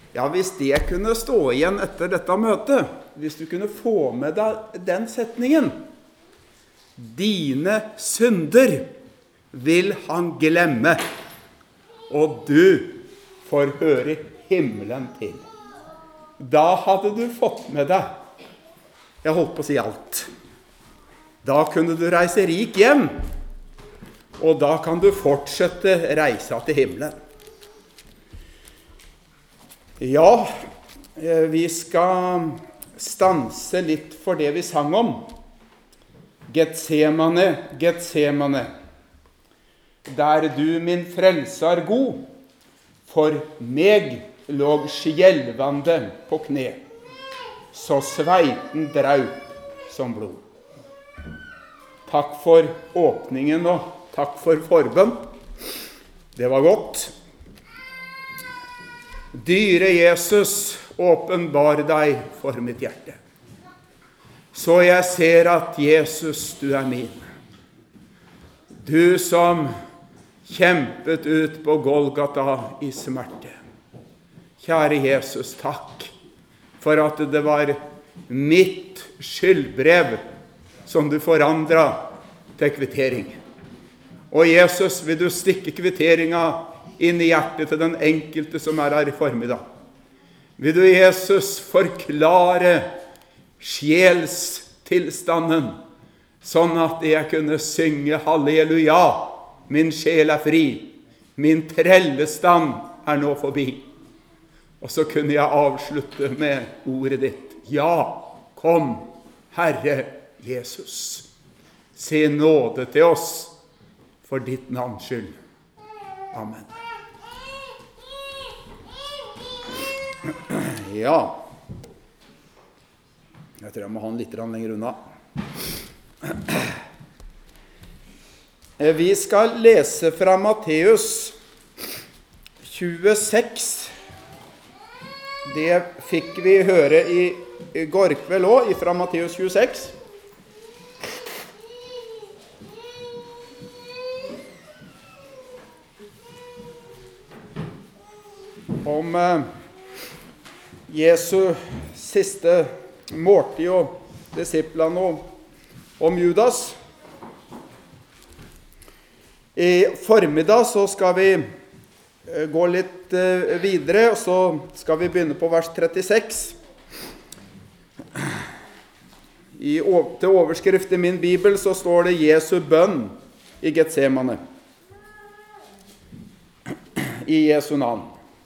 Ja, hvis det kunne stå igjen etter dette møtet, hvis du kunne få med deg den setningen, dine synder vil han glemme, og du får høre himmelen til. Da hadde du fått med deg, jeg holdt på å si alt. Da kunne du reise rik hjem, og da kan du fortsette reisa til himmelen. Ja, vi skal stanse litt for det vi sang om. Getsemane, Getsemane, der du min frelser god, for meg låg skjelvande på kne, så sveiten draup som blod. Takk for åpningen og takk for forbønn. Det var godt. Dyre Jesus, åpenbar deg for mitt hjerte. Så jeg ser at Jesus, du er min. Du som kjempet ut på Golgata i smerte. Kjære Jesus, takk for at det var mitt skyldbrev som du forandret til kvittering. Og Jesus, vil du stikke kvitteringa inn i hjertet til den enkelte som er her i formiddag. Vil du, Jesus, forklare sjelstilstanden, sånn at jeg kunne synge halleluja, min sjel er fri, min trellestand er nå forbi. Og så kunne jeg avslutte med ordet ditt. Ja, kom, Herre Jesus. Se nåde til oss for ditt navns skyld. Amen. Ja. Jeg tror jeg må ha den litt lenger unna. Vi skal lese fra Matteus 26. Det fikk vi høre i går kveld også, fra Matteus 26. Om Jesu siste måltid og disiplene og om Judas. I formiddag så skal vi gå litt videre, og så skal vi begynne på vers 36. Til overskrift i min bibel så står det Jesu bønn i Getsemane. I Jesu navn.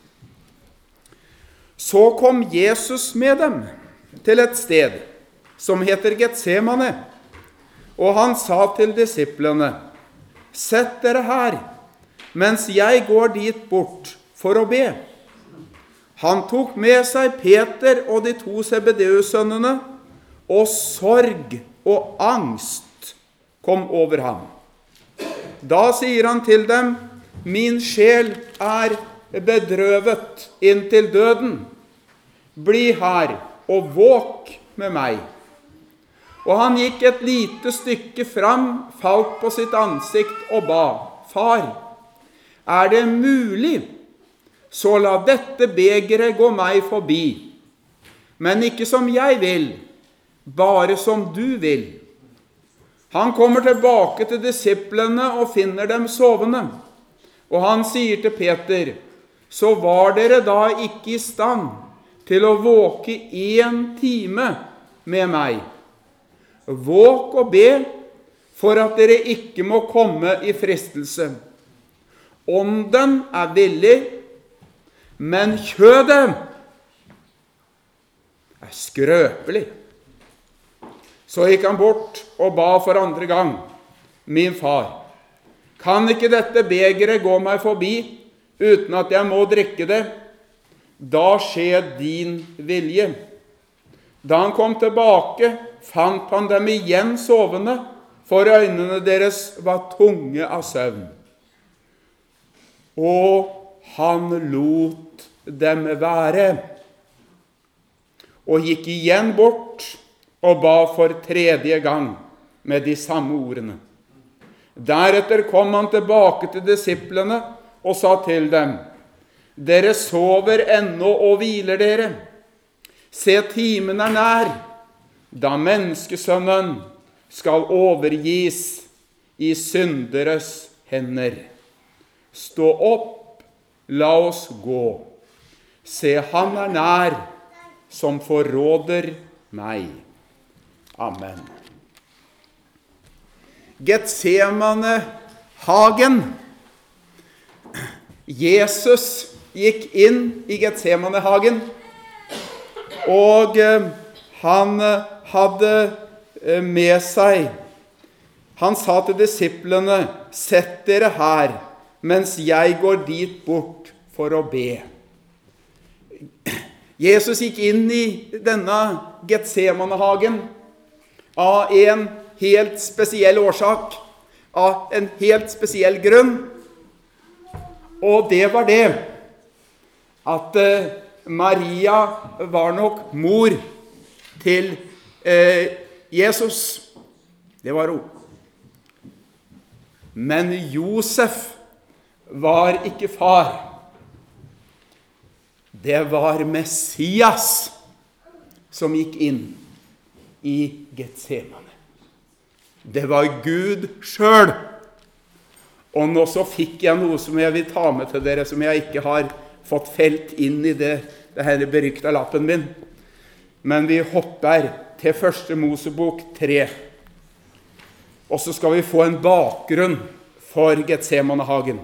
Så kom Jesus med dem til et sted som heter Getsemane, og han sa til disiplene, sett dere her, mens jeg går dit bort for å be. Han tok med seg Peter og de 2 Zebedeus-sønnene, og sorg og angst kom over ham. Da sier han til dem, min sjel er bedrøvet inntil døden. Bli her og våk med meg. Og han gikk et lite stykke fram, falt på sitt ansikt og ba, Far, er det mulig, så la dette begeret gå meg forbi, men ikke som jeg vil, bare som du vil. Han kommer tilbake til disiplene og finner dem sovende, og han sier til Peter, så var dere da ikke i stand til å våke 1 time med meg. Våk og be, for at dere ikke må komme i fristelse. Ånden er villig, men kjødet er skrøpelig. Så gikk han bort og ba for andre gang. Min far, kan ikke dette begeret gå meg forbi, uten at jeg må drikke det? Da skjer din vilje. Da han kom tilbake, fant han dem igjen sovende, for øynene deres var tunge av søvn. Og han lot dem være, og gikk igjen bort og ba for 3. gang med de samme ordene. Deretter kom han tilbake til disiplene og sa til dem, Dere sover ennå og hviler dere. Se, timen nær, da menneskesønnen skal overgis i synderes hender. Stå opp, la oss gå. Se, han nær, som forråder meg. Amen. Getsemane hagen. Jesus gikk inn i Getsemane hagen, og han hadde med seg, han sa til disiplene, sett dere her, mens jeg går dit bort for å be. Jesus gikk inn i denne Getsemane hagen av en helt spesiell årsak, av en helt spesiell grunn. Og det var det at Maria var nok mor til Jesus. Det var hun. Men Josef var ikke far. Det var Messias som gikk inn i Getsemane. Det var Gud selv. Og nå så fikk jeg noe som jeg vil ta med til dere, som jeg ikke har fått felt inn i det her berykta lappen min. Men vi hopper til 1. Mosebok 3. Og så skal vi få en bakgrunn for Getsemane hagen.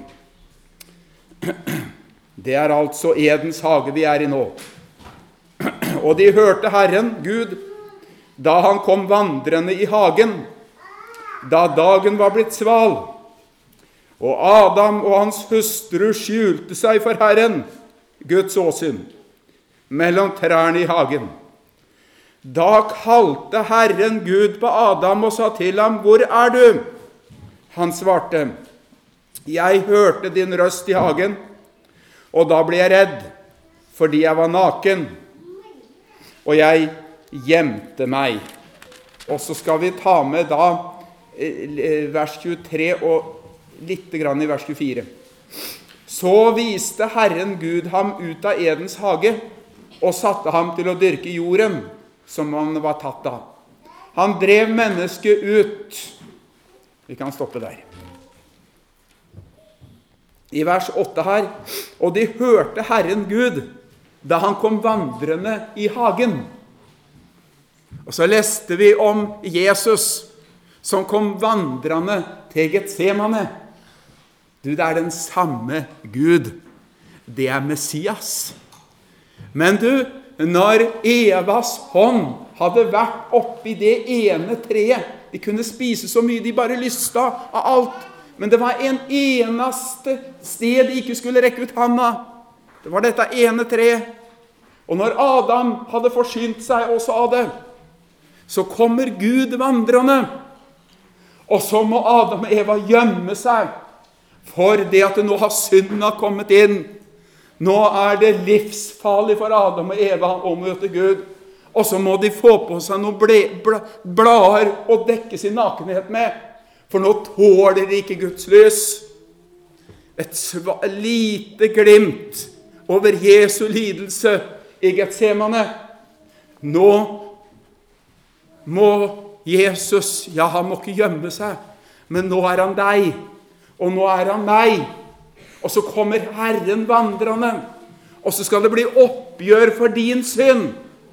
Det er altså Edens hage vi er i nå. Og de hørte Herren, Gud, da han kom vandrende i hagen, da dagen var blitt sval. Og Adam og hans hustru skjulte seg for Herren, Guds åsyn, mellom trærne i hagen. Da kalte Herren Gud på Adam og sa til ham, hvor er du? Han svarte, jeg hørte din røst i hagen, og da ble jeg redd, fordi jeg var naken, og jeg gjemte meg. Og så skal vi ta med da vers 23 og litt grann i vers 24. Så viste Herren Gud ham ut av Edens hage, og satte ham til å dyrke jorden, som han var tatt av. Han drev mennesket ut. Vi kan stoppe der. I vers 8 her, og de hørte Herren Gud, da han kom vandrende i hagen. Og så leste vi om Jesus, som kom vandrende til Getsemane. Du, det er den samme Gud. Det er Messias. Men du, når Evas hånd hadde vært oppi det ene treet, de kunne spise så mye de bare lysta av alt, men det var en eneste sted de ikke skulle rekke ut handa. Det var dette ene treet. Og når Adam hadde forsynt seg også av det, så kommer Gud vandrende. Og så må Adam og Eva gjemme seg, for det at nå har synden kommet inn. Nå er det livsfarlig for Adam og Eva å møte Gud. Og så må de få på seg noen blader og dekke sin nakenhet med, for nå tåler de ikke Guds lys. Et lite glimt over Jesu lidelse i Getsemane. Nå må Jesus, ja, han må ikke gjemme seg, men nå er han deg, og nå er han meg. Og så kommer Herren vandrende, og så skal det bli oppgjør for din synd.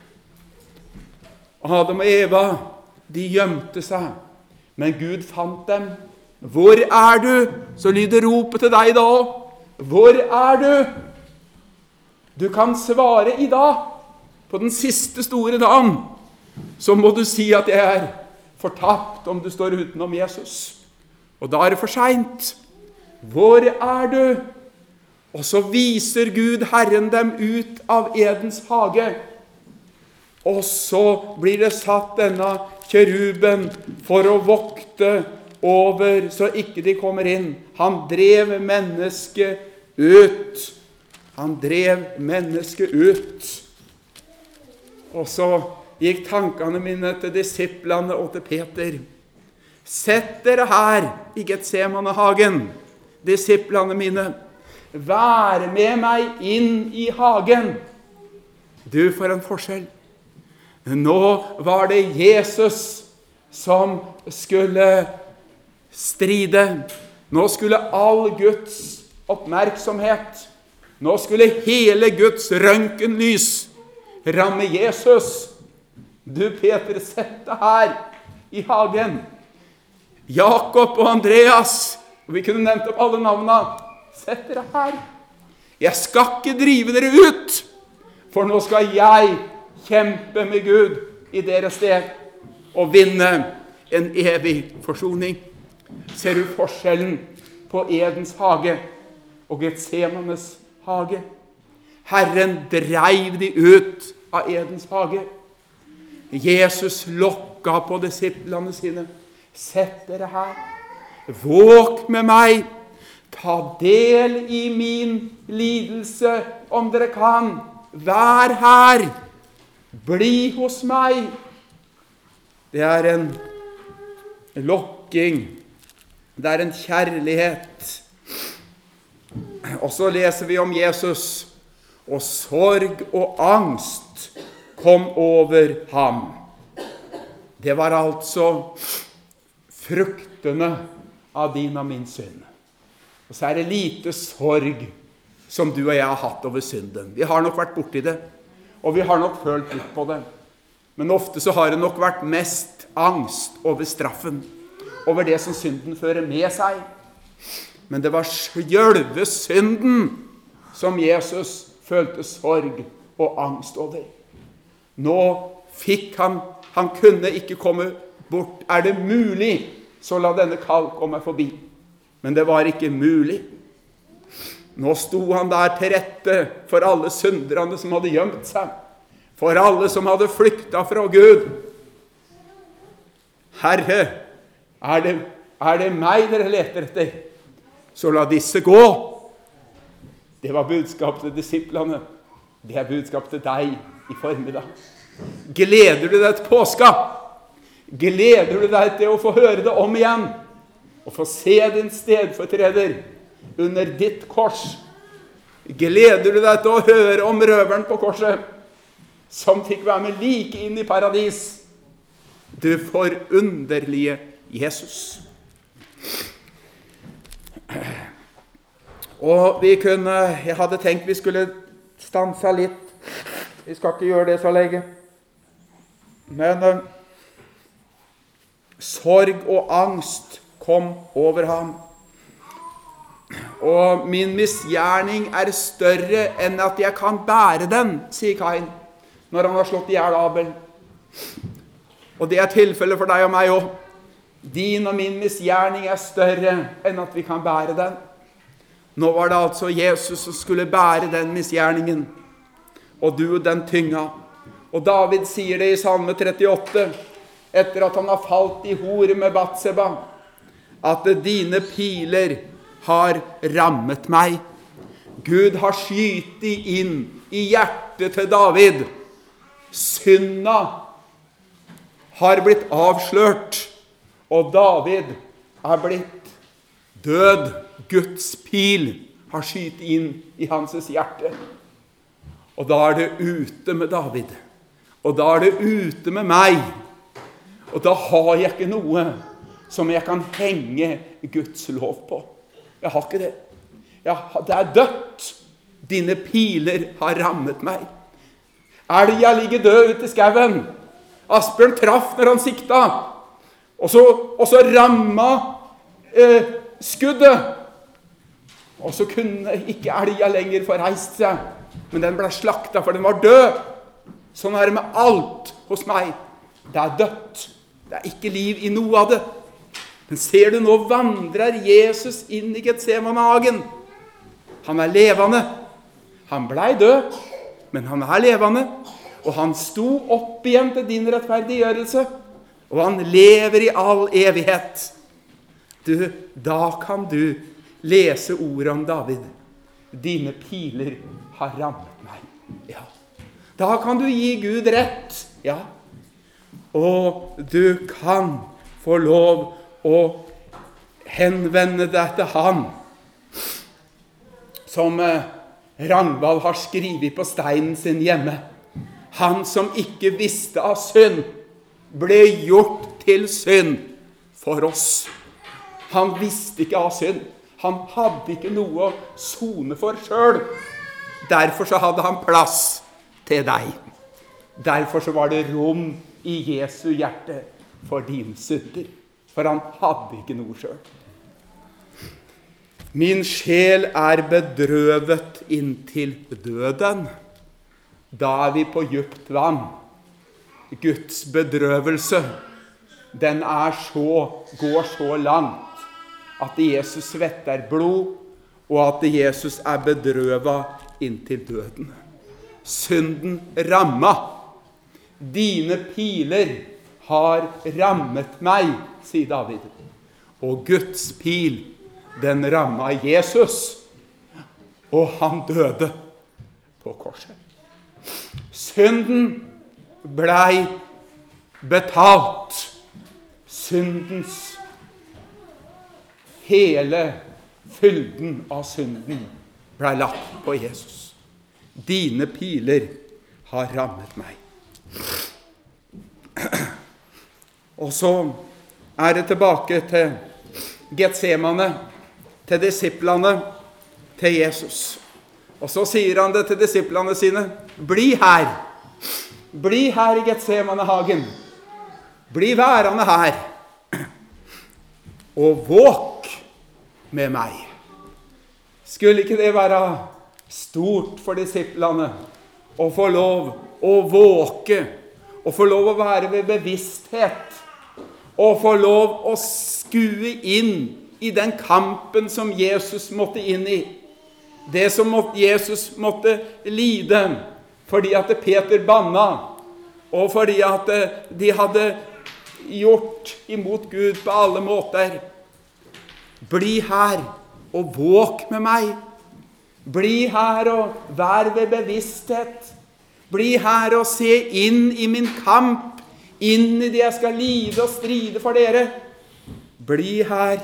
Adam og Eva, de gjemte seg, men Gud fant dem. Hvor er du? Så lyder ropet til deg da. Hvor er du? Du kan svare i dag, på den siste store dagen, så må du si at jeg er fortapt om du står utenom Jesus. Og da er det for sent. Hvor er du? Og så viser Gud Herren dem ut av Edens hage. Og så blir det satt denne keruben for å vokte over, så ikke de kommer inn. Han drev mennesket ut. Han drev mennesket ut. Og så gikk tankene mine til disiplene og til Peter. Sett dere her i Getsemane hagen, disiplene mine, være med meg inn i hagen. Du, for en forskjell. Nå var det Jesus som skulle stride. Nå skulle all Guds oppmerksomhet, nå skulle hele Guds røntgenlys ramme Jesus. Du, Peter, sett deg her i hagen. Jakob og Andreas, og vi kunne nevnt opp alle navnene. Sett dere her. Jeg skal ikke drive dere ut, for nå skal jeg kjempe med Gud i deres sted og vinne en evig forsoning. Ser du forskjellen på Edens hage og Getsemanes hage? Herren dreiv de ut av Edens hage. Jesus lokka på disiplene sine. Sett dere her. Våg med meg. Ta del i min lidelse om dere kan. Vær her. Bli hos meg. Det er en lokking. Det er en kjærlighet. Og så leser vi om Jesus. Og sorg og angst kom over ham. Det var altså fruktene av din og min synd. Og så er det lite sorg som du og jeg har hatt over synden. Vi har nok vært borti det, og vi har nok følt litt på det. Men ofte så har det nok vært mest angst over straffen, over det som synden fører med seg. Men det var selve synden som Jesus følte sorg og angst over. Nå fikk han kunne ikke komme bort. Er det mulig, så la denne kall komme forbi. Men det var ikke mulig. Nå sto han der til rette for alle synderne som hadde gjemt seg, for alle som hadde flyktet fra Gud. Herre, er det meg dere leter etter? Så la disse gå. Det var budskap til disiplene. Det er budskap til deg i formiddag. Gleder du deg til påska? Gleder du deg til å få høre det om igjen? Og få se din stedfortreder under ditt kors? Gleder du deg til å høre om røveren på korset, som fikk være med like inn i paradis? Du forunderlige Jesus. Og jeg hadde tenkt vi skulle stanse litt. Vi skal ikke gjøre det så lenge. Men sorg og angst kom over ham. Og min misgjerning er større enn at jeg kan bære den, sier Kain, når han har slått ihjel Abel. Og det er tilfellet for deg og meg også. Din og min misgjerning er større enn at vi kan bære den. Nå var det altså Jesus som skulle bære den misgjerningen, og du den tynga. Og David sier det i Salme 38, etter at han har falt i hore med Batseba, at dine piler har rammet meg. Gud har skytet inn i hjertet til David. Synda har blitt avslørt, og David er blitt død. Guds pil har skytet inn i hans hjerte. Og da er det ute med David. Og da er det ute med meg. Og da har jeg ikke noe som jeg kan henge Guds lov på. Jeg har ikke det. Det er dødt. Dine piler har rammet meg. Er det jeg ligger død ute i skauen? Asbjørn traff når han sikta. Og så ramma skuddet. Og så kunne ikke elga lenger få reist seg. Men den ble slakta, for den var død. Sånn er det med alt hos meg. Det er dødt. Det er ikke liv i noe av det. Men ser du, nå vandrer Jesus inn i Getsemanehagen. Han er levende. Han ble død, men han er levende. Og han sto opp igjen til din rettferdiggjørelse. Og han lever i all evighet. Da kan du lese ordet om David. Dine piler har rammet meg. Ja. Da kan du gi Gud rett. Ja. Og du kan få lov å henvende deg til han. som Ragnvald har skrivet på steinen sin hjemme. Han som ikke visste av synd, ble gjort til synd for oss. Han visste ikke av synd. Han hadde ikke noe å sone for selv. Derfor så hadde han plass til deg. Derfor så var det rom i Jesu hjerte for dine synder. For han hadde ikke noe selv. Min sjel bedrøvet inntil døden. Da vi på dypt vann. Guds bedrøvelse, den går så langt at Jesus svetter blod, og at Jesus bedrøvet inntil døden. Synden rammet. Dine piler har rammet meg, sier David. Og Guds pil, den rammet Jesus, og han døde på korset. Synden blei betalt. Syndens hele fylden av synden blei lagt på Jesus. Dine piler har rammet meg. Og så det tilbake til Getsemane, til disiplene, til Jesus. Og så sier han det til disiplene sine: bli her. Bli her i Getsemane-hagen. Bli værende her. Og våk med meg. Skulle ikke det være stort for disiplene å få lov å våke, å få lov å være ved bevissthet, og få lov å skue inn i den kampen som Jesus måtte inn i. Det som Jesus måtte lide, fordi at Peter banna, og fordi at de hadde gjort imot Gud på alle måter. Bli her og våk med meg. Bli her og vær ved bevissthet. Bli her og se inn i min kamp, inn i det jeg skal lide og stride for dere. Bli her.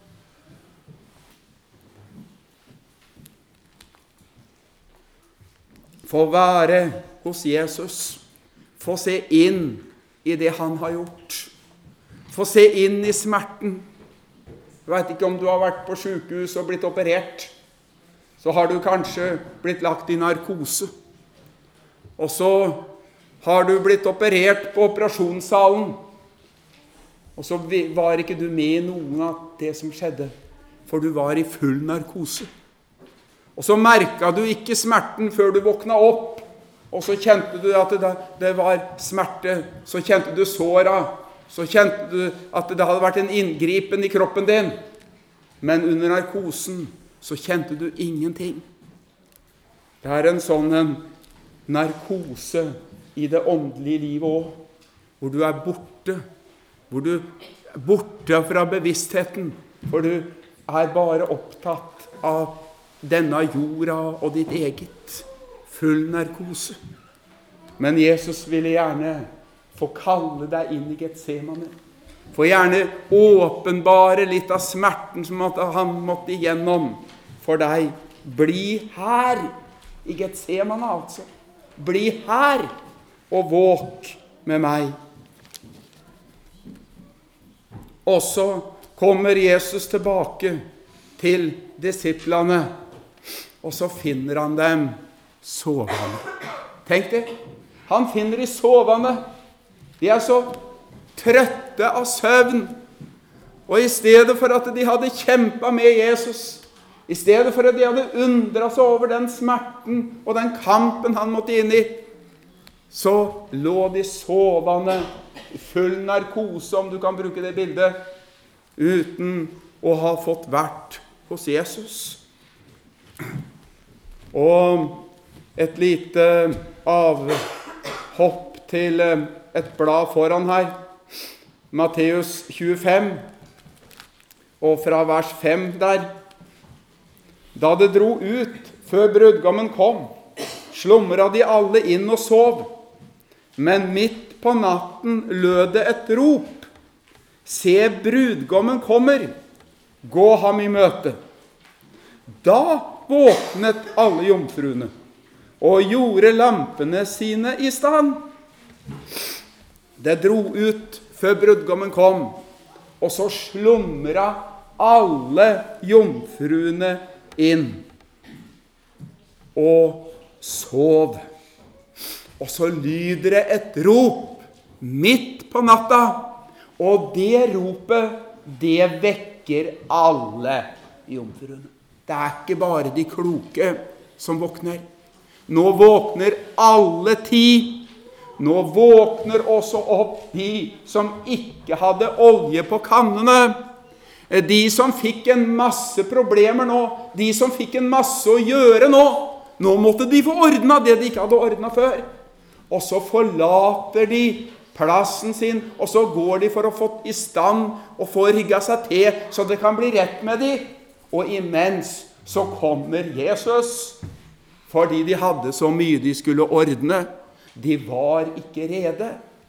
Få være hos Jesus. Få se inn i det han har gjort. Få se inn i smerten. Jeg vet ikke om du har vært på sykehus og blitt operert. Så har du kanskje blitt lagt i narkose. Og så har du blitt operert på operasjonssalen. Og så var ikke du med i noen av det som skjedde, for du var i full narkose. Og så merket du ikke smerten før du våkna opp, og så kjente du at det var smerte, så kjente du såra, så kjente du at det hadde vært en inngripen i kroppen din. Men under narkosen så kjente du ingenting. Det en sånn narkose i det åndelige livet også, hvor du borte, hvor du borte fra bevisstheten, for du bare opptatt av denne jorda og ditt eget. Full narkose. Men Jesus ville gjerne få kalle deg inn i Getsemane. Få gjerne åpenbare litt av smerten som han måtte igjennom for deg. Bli her i Getsemane, altså. Bli her og våk med meg. Og så kommer Jesus tilbake til disiplene, og så finner han dem sovende. Tenk det, han finner de sovende. De så trøtte av søvn, og i stedet for at de hadde kjempet med Jesus, i stedet for at de hadde undret seg over den smerten og den kampen han måtte inn i, så lå de sovende i full narkose, om du kan bruke det bildet, uten å ha fått vært hos Jesus. Og et lite avhopp til et blad foran her, Matteus 25, og fra vers 5 der. Da det dro ut før brudgommen kom, slumret de alle inn og sov. Men midt på natten lød det et rop: Se, brudgommen kommer, gå ham i møte. Da våknet alle jomfruene og gjorde lampene sine i stand. Det dro ut før brudgommen kom, og så slumra alle jomfruene inn og sov. Og så lyder det et rop midt på natta, og det ropet, det vekker alle jomfruene. Det er ikke bare de kloke som våkner. Nå våkner alle 10. Nå våkner også opp de som ikke hadde olje på kannene. De som fikk en masse problemer nå. De som fikk en masse å gjøre nå. Nå måtte de få ordnet det de ikke hadde ordnet før. Og så forlater de plassen sin, og så går de for å få i stand og få rigget seg til, så det kan bli rett med de. Og imens så kommer Jesus, fordi de hadde så mye de skulle ordne. De var ikke rede.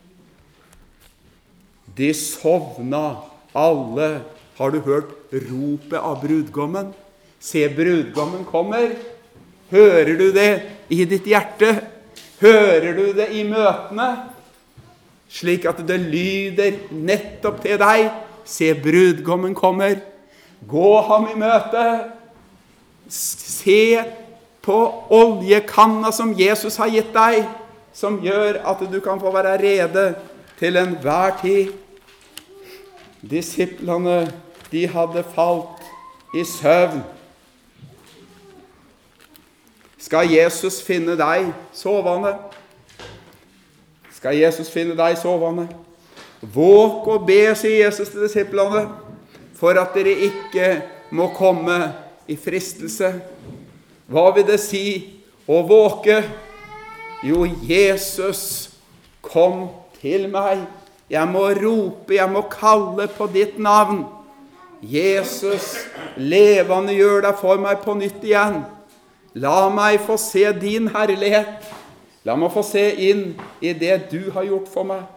De sovna alle. Har du hørt ropet av brudgommen? Se, brudgommen kommer. Hører du det i ditt hjerte? Hører du det i møtene? Slik at det lyder nettopp til deg. Se, brudgommen kommer. Gå ham i møte. Se på oljekanna som Jesus har gitt deg, som gjør at du kan få være rede til enhver tid. Disiplene, de hadde falt i søvn. Skal Jesus finne deg sovende? Skal Jesus finne deg sovende? Våk og be, sier Jesus til disiplene, for at dere ikke må komme i fristelse. Hva vil det si å våke? Jo, Jesus, kom til meg. Jeg må rope, jeg må kalle på ditt navn. Jesus, levende gjør deg for meg på nytt igjen. La meg få se din herlighet. La meg få se inn i det du har gjort for meg.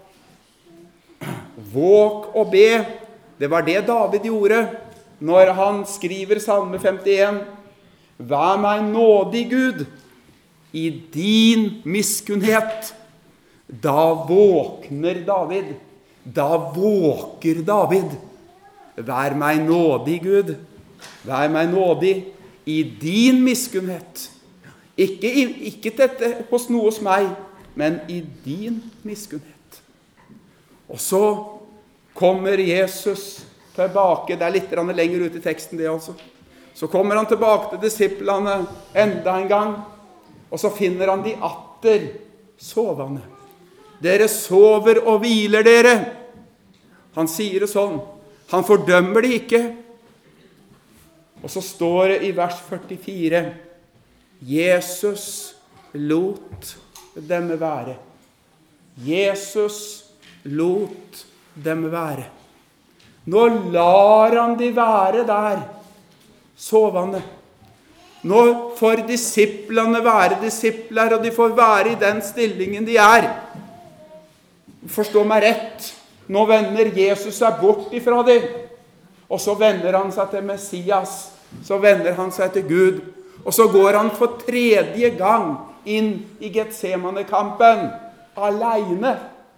Våk og be. Det var det David gjorde når han skriver Salme 51. Vær meg nådig, Gud, i din miskunnhet. Da våkner David. Da våker David. Vær meg nådig, Gud. Vær meg nådig i din miskunnhet. Ikke dette hos noe hos meg, men i din miskunnhet. Og så kommer Jesus tilbake. Det er litt lenger ut i teksten det altså. Så kommer han tilbake til disiplene enda en gang, og så finner han de atter sovende. Dere sover og hviler dere. Han sier det sånn. Han fordømmer det ikke. Og så står det i vers 44, Jesus lot dem være. Jesus lot dem være. Nå lar han de være der, sovende. Nå får disiplene være disipler, og de får være i den stillingen de er. Forstå meg rett. Nå vender Jesus seg bort ifra dem, og så vender han seg til Messias. Så vender han seg til Gud, og så går han for 3. gang inn i Getsemane-kampen. Alene.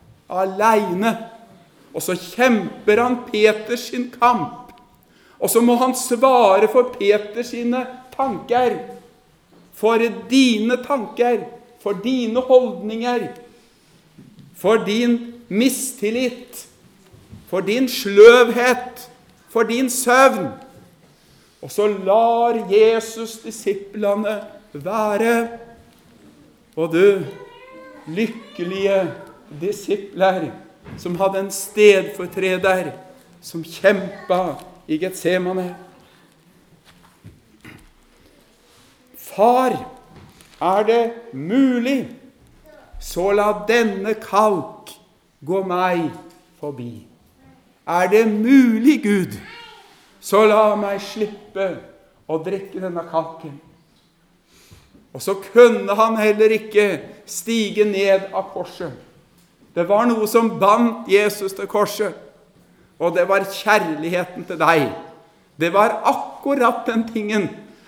Og så kjemper han Peters sin kamp. Og så må han svare for Peters sine tanker. For dine tanker. For dine holdninger. For din mistillit. For din sløvhet. For din søvn. Og så lar Jesus disiplene være. Og du, lykkelige disipler, som hadde en stedfortreder, som kjempet i Getsemane. Far, er det mulig, så la denne kalk gå meg forbi. Er det mulig, Gud, så la meg slippe å drikke denne kalken. Og så kunne han heller ikke stige ned av korset. Det var noe som bandt Jesus til korset, og det var kjærligheten til deg. Det var akkurat den tingen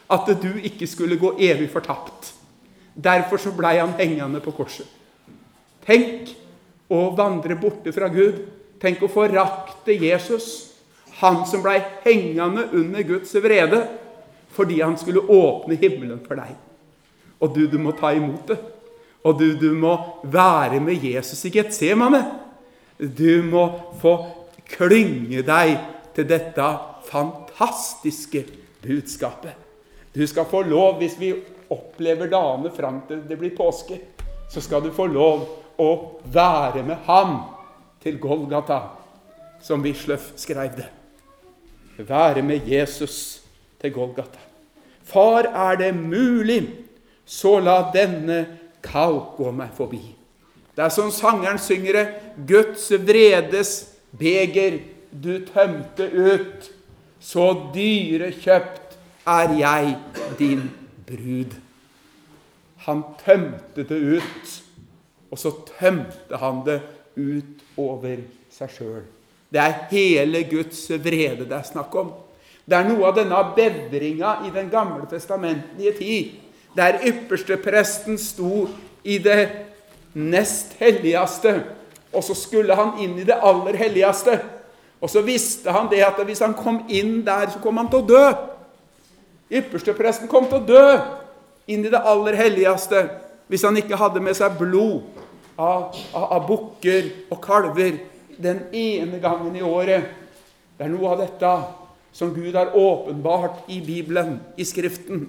at du ikke skulle gå evig fortapt. Derfor så ble han hengende på korset. Tenk å vandre borte fra Gud. Tenk å forakte Jesus, han som ble hengende under Guds vrede, fordi han skulle åpne himmelen for deg. Og du må ta imot det. Og du må være med Jesus i Getsemane. Du må få klynge deg til dette fantastiske budskapet. Du skal få lov, hvis vi opplever dagene frem til det blir påske, så skal du få lov å være med ham til Golgata, som Wisløff skrev det. Være med Jesus til Golgata. Far, er det mulig, så la denne kalk gå meg forbi. Det som sangeren synger det, Guds vredes beger du tømte ut, så dyrekjøpt er jeg din brud. Han tømte det ut, og så tømte han det ut over seg selv. Det er hele Guds vrede det er snakk om. Det er noe av denne bevringa i den gamle testamentlige tid, der ypperstepresten sto i det nest helligste, og så skulle han inn i det aller helligste. Og så visste han det at hvis han kom inn der, så kom han til å dø. Ypperstepresten kom til å dø inn i det aller helligste, hvis han ikke hadde med seg blod av bukker og kalver den ene gangen i året. Det er noe av dette som Gud har åpenbart i Bibelen, i Skriften.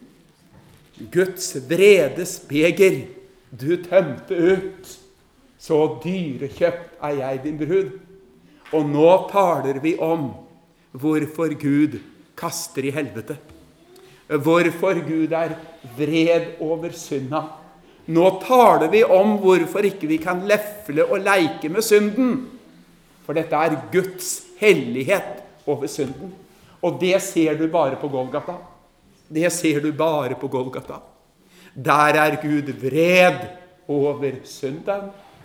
Guds vredes beger du tømte ut, så dyrekjøpt er jeg din brud. Og nå taler vi om hvorfor Gud kaster i helvete. Hvorfor Gud er vred over synda. Nå taler vi om hvorfor ikke vi kan lefle og leike med synden. For dette er Guds hellighet over synden. Og det ser du bare på Golgata. Det ser du bare på Golgata. Der er Gud vred over synden.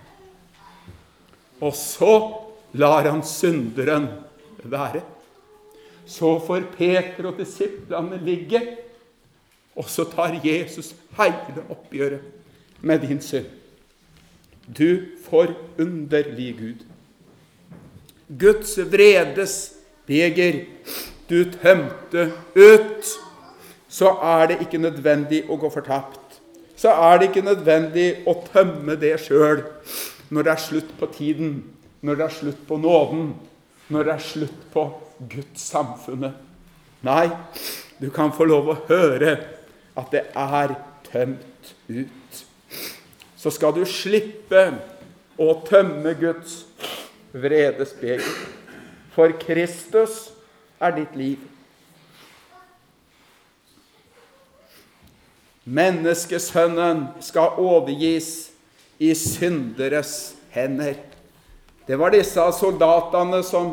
Og så lar han synderen være. Så får Peter og disiplene ligge, og så tar Jesus hele oppgjøret med din synd. Du forunderlige Gud. Guds vredes beger du tømte ut, så er det ikke nødvendig å gå fortapt. Så er det ikke nødvendig å tømme det selv når det er slutt på tiden, når det er slutt på nåden, når det er slutt på Guds samfunnet. Nei, du kan få lov å høre at det er tømt ut. Så skal du slippe å tømme Guds vredes beger. For Kristus er ditt liv. Menneskesønnen skal overgis i synderes hender. Det var disse soldatene som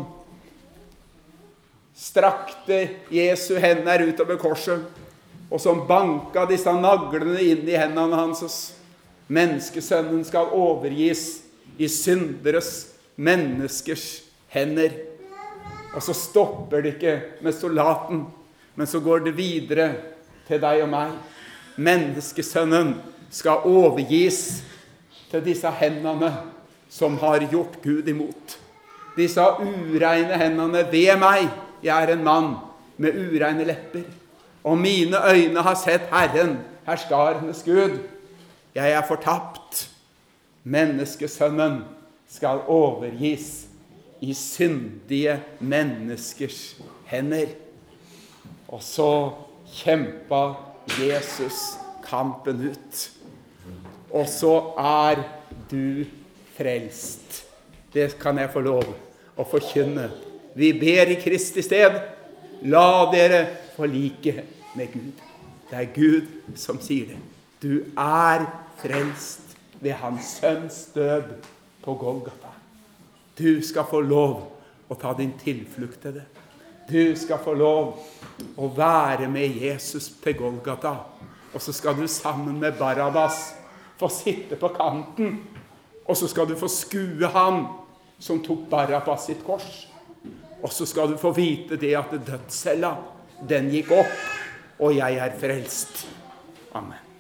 strakte Jesu hender utover korset, og som banka disse naglene inn i hendene hans. Menneskesønnen skal overgis i synderes menneskers hender. Og så stopper det ikke med soldaten, men så går det videre til deg og meg. Menneskesønnen skal overgis til disse hendene som har gjort Gud imot. Disse ureine hendene ved meg. Jeg er en mann med ureine lepper, og mine øyne har sett Herren, herskarenes Gud. Jeg er fortapt. Menneskesønnen skal overgis i syndige menneskers hender. Og så kjempa Jesus kampen ut. Og så er du frelst. Det kan jeg få lov å forkynne. Vi ber i Kristi sted, la dere forlike med Gud. Det er Gud som sier det. Du er frelst ved hans sønns død på Golgata. Du skal få lov å ta din tilflukt til det. Du skal få lov å være med Jesus til Golgata. Og så skal du sammen med Barabbas få sitte på kanten. Og så skal du få skue han som tok Barabbas sitt kors. Og så skal du få vite det at dødscella, den gikk opp. og jeg er frelst. Amen.